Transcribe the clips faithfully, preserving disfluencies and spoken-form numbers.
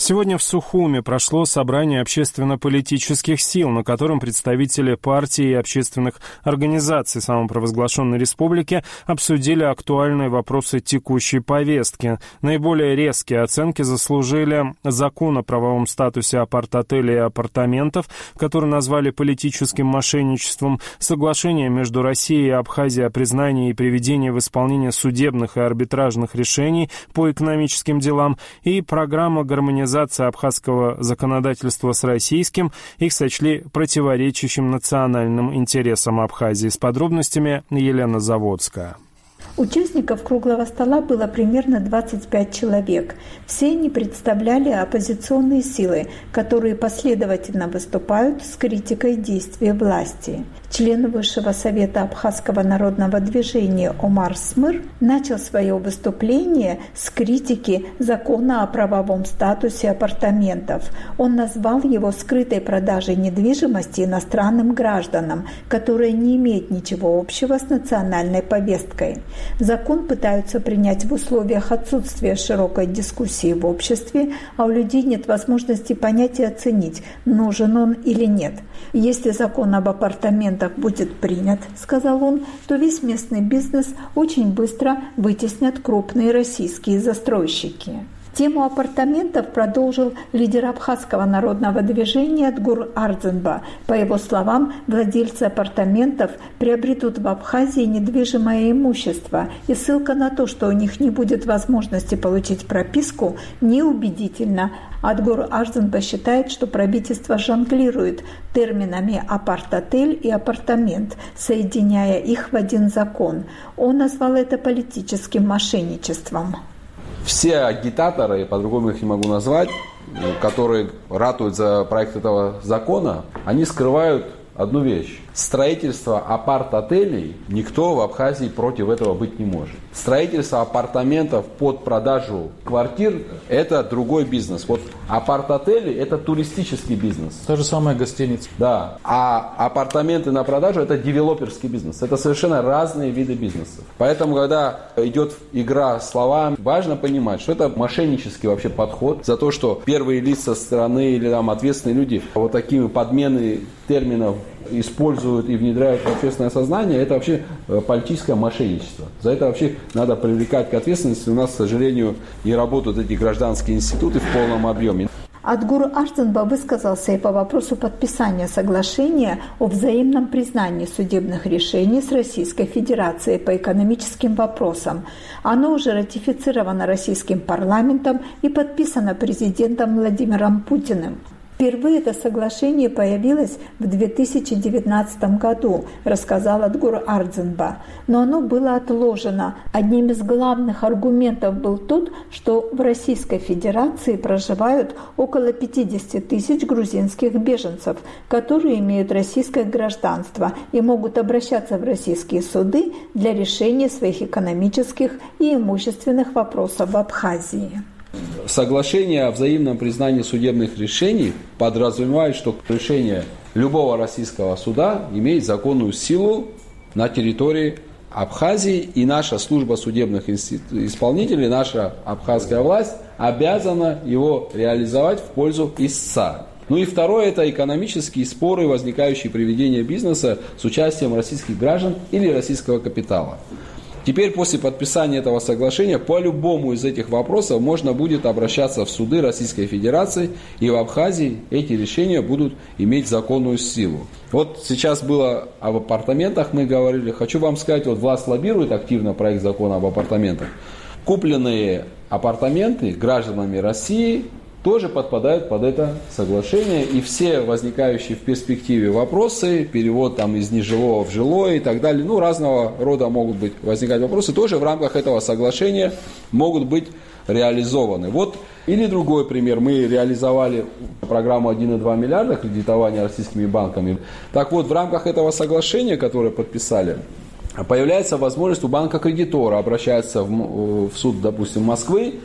Сегодня в Сухуми прошло собрание общественно-политических сил, на котором представители партий и общественных организаций самопровозглашенной республики обсудили актуальные вопросы текущей повестки. Наиболее резкие оценки заслужили закон о правовом статусе апарт-отелей и апартаментов, который назвали политическим мошенничеством, соглашение между Россией и Абхазией о признании и приведении в исполнение судебных и арбитражных решений по экономическим делам и программа гармонизации абхазского законодательства с российским. Их сочли противоречащим национальным интересам Абхазии. С подробностями Елена Заводская. Участников круглого стола было примерно двадцать пять человек. Все они представляли оппозиционные силы, которые последовательно выступают с критикой действий власти. Член Высшего совета Абхазского народного движения Омар Смыр начал свое выступление с критики закона о правовом статусе апартаментов. Он назвал его скрытой продажей недвижимости иностранным гражданам, которая не имеет ничего общего с национальной повесткой. Закон пытаются принять в условиях отсутствия широкой дискуссии в обществе, а у людей нет возможности понять и оценить, нужен он или нет. Если закон об апартаментах будет принят, сказал он, то весь местный бизнес очень быстро вытеснят крупные российские застройщики. Тему апартаментов продолжил лидер Абхазского народного движения Адгур Ардзинба. По его словам, владельцы апартаментов приобретут в Абхазии недвижимое имущество, и ссылка на то, что у них не будет возможности получить прописку, неубедительна. Адгур Ардзинба считает, что правительство жонглирует терминами апарт-отель и апартамент, соединяя их в один закон. Он назвал это политическим мошенничеством. Все агитаторы, по-другому их не могу назвать, которые ратуют за проект этого закона, они скрывают одну вещь. Строительство апарт-отелей никто в Абхазии против этого быть не может. Строительство апартаментов под продажу квартир – это другой бизнес. Вот апарт-отели – это туристический бизнес. То же самое гостиница. Да. А апартаменты на продажу – это девелоперский бизнес. Это совершенно разные виды бизнесов. Поэтому, когда идет игра словами, важно понимать, что это мошеннический вообще подход за то, что первые лица страны или там ответственные люди вот такими подмены терминов используют и внедряют в общественное сознание, это вообще политическое мошенничество. За это вообще надо привлекать к ответственности. У нас, к сожалению, не работают эти гражданские институты в полном объеме. Адгур Ардзинба высказался и по вопросу подписания соглашения о взаимном признании судебных решений с Российской Федерацией по экономическим вопросам. Оно уже ратифицировано российским парламентом и подписано президентом Владимиром Путиным. Впервые это соглашение появилось в две тысячи девятнадцатом году, рассказал Адгур Ардзинба, но оно было отложено. Одним из главных аргументов был тот, что в Российской Федерации проживают около пятьдесят тысяч грузинских беженцев, которые имеют российское гражданство и могут обращаться в российские суды для решения своих экономических и имущественных вопросов в Абхазии. Соглашение о взаимном признании судебных решений подразумевает, что решение любого российского суда имеет законную силу на территории Абхазии, и наша служба судебных исполнителей, наша абхазская власть обязана его реализовать в пользу истца. Ну и второе – это экономические споры, возникающие при ведении бизнеса с участием российских граждан или российского капитала. Теперь после подписания этого соглашения по любому из этих вопросов можно будет обращаться в суды Российской Федерации, и в Абхазии эти решения будут иметь законную силу. Вот сейчас было об апартаментах, мы говорили. Хочу вам сказать, вот власть лоббирует активно проект закона об апартаментах. Купленные апартаменты гражданами России тоже подпадают под это соглашение, и все возникающие в перспективе вопросы, перевод там из нежилого в жилое и так далее, ну разного рода могут быть возникать вопросы, тоже в рамках этого соглашения могут быть реализованы. Вот или другой пример, мы реализовали программу один и два миллиарда кредитования российскими банками. Так вот, в рамках этого соглашения, которое подписали, появляется возможность у банка-кредитора обращаться в, в суд, допустим, Москвы,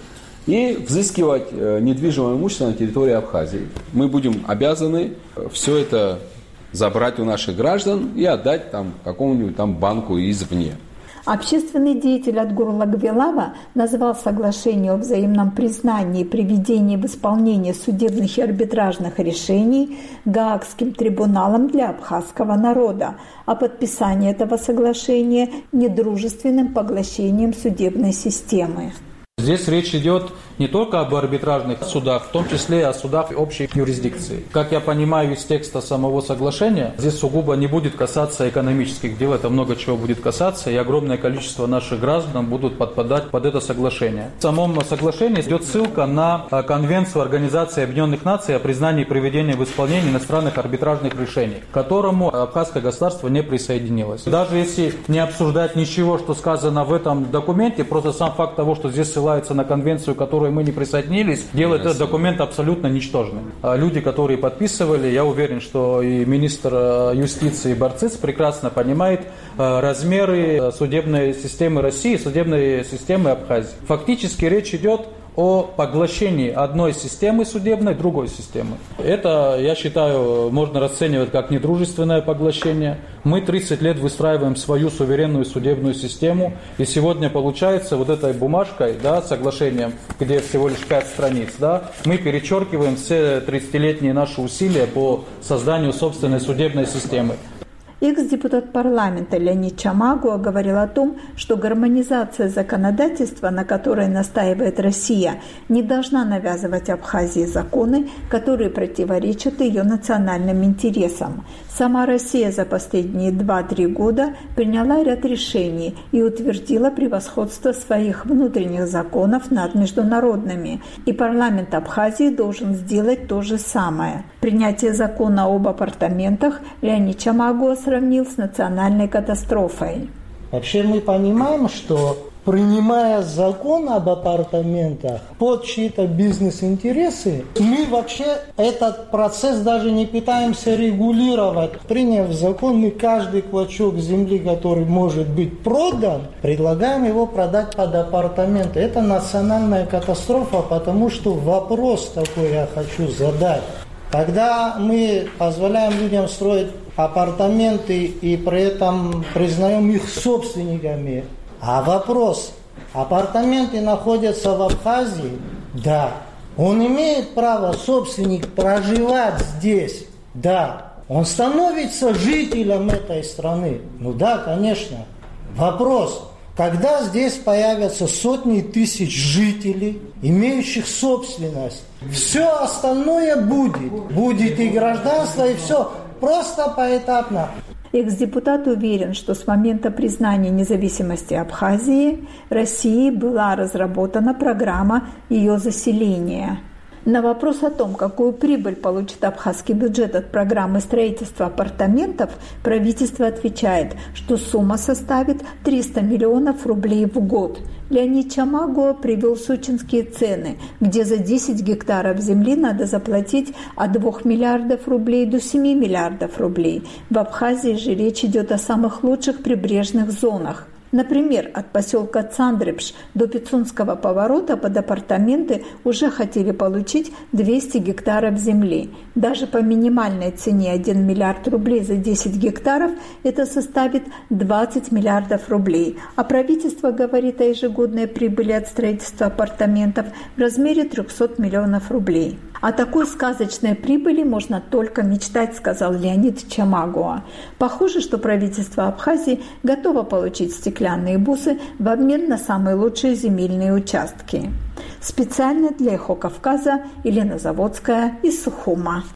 и взыскивать недвижимое имущество на территории Абхазии. Мы будем обязаны все это забрать у наших граждан и отдать там какому-нибудь там банку извне. Общественный деятель Отгур Лагвелава назвал соглашение о взаимном признании и приведении в исполнение судебных и арбитражных решений Гаагским трибуналом для абхазского народа, а подписание этого соглашения – недружественным поглощением судебной системы. Здесь речь идет не только об арбитражных судах, в том числе и о судах общей юрисдикции. Как я понимаю из текста самого соглашения, здесь сугубо не будет касаться экономических дел, это много чего будет касаться, и огромное количество наших граждан будут подпадать под это соглашение. В самом соглашении идет ссылка на Конвенцию Организации Объединенных Наций о признании и приведении в исполнение иностранных арбитражных решений, к которому абхазское государство не присоединилось. Даже если не обсуждать ничего, что сказано в этом документе, просто сам факт того, что здесь ссылается на конвенцию, к которой мы не присоединились, делает этот документ абсолютно ничтожным. Люди, которые подписывали, я уверен, что и министр юстиции Барциц прекрасно понимает размеры судебной системы России, судебной системы Абхазии. Фактически речь идет о поглощении одной системы судебной другой системы. Это, я считаю, можно расценивать как недружественное поглощение. Мы тридцать лет выстраиваем свою суверенную судебную систему, и сегодня получается вот этой бумажкой, да, соглашением, где всего лишь пять страниц, да, мы перечеркиваем все тридцатилетние наши усилия по созданию собственной судебной системы. Экс-депутат парламента Леонид Чамагуа говорил о том, что гармонизация законодательства, на которой настаивает Россия, не должна навязывать Абхазии законы, которые противоречат ее национальным интересам. Сама Россия за последние два-три года приняла ряд решений и утвердила превосходство своих внутренних законов над международными, и парламент Абхазии должен сделать то же самое. Принятие закона об апартаментах Леонид Чамагуа сравнил с национальной катастрофой. Вообще мы понимаем, что принимая закон об апартаментах под чьи-то бизнес-интересы, мы вообще этот процесс даже не пытаемся регулировать. Приняв закон, мы каждый клочок земли, который может быть продан, предлагаем его продать под апартаменты. Это национальная катастрофа, потому что вопрос такой я хочу задать. Когда мы позволяем людям строить апартаменты и при этом признаем их собственниками, а вопрос, апартаменты находятся в Абхазии? Да. Он имеет право, собственник, проживать здесь? Да. Он становится жителем этой страны? Ну да, конечно. Вопрос. Когда здесь появятся сотни тысяч жителей, имеющих собственность, все остальное будет. Будет и гражданство, и все. Просто поэтапно. Экс-депутат уверен, что с момента признания независимости Абхазии России была разработана программа ее заселения. На вопрос о том, какую прибыль получит абхазский бюджет от программы строительства апартаментов, правительство отвечает, что сумма составит триста миллионов рублей в год. Леонид Чамагуа привел сочинские цены, где за десять гектаров земли надо заплатить от двух миллиардов рублей до семи миллиардов рублей. В Абхазии же речь идет о самых лучших прибрежных зонах. Например, от поселка Цандрепш до Пицунского поворота под апартаменты уже хотели получить двести гектаров земли. Даже по минимальной цене один миллиард рублей за десять гектаров это составит двадцать миллиардов рублей. А правительство говорит о ежегодной прибыли от строительства апартаментов в размере триста миллионов рублей. О такой сказочной прибыли можно только мечтать, сказал Леонид Чамагуа. Похоже, что правительство Абхазии готово получить стеклянные бусы в обмен на самые лучшие земельные участки. Специально для Эхо Кавказа Елена Заводская из Сухума.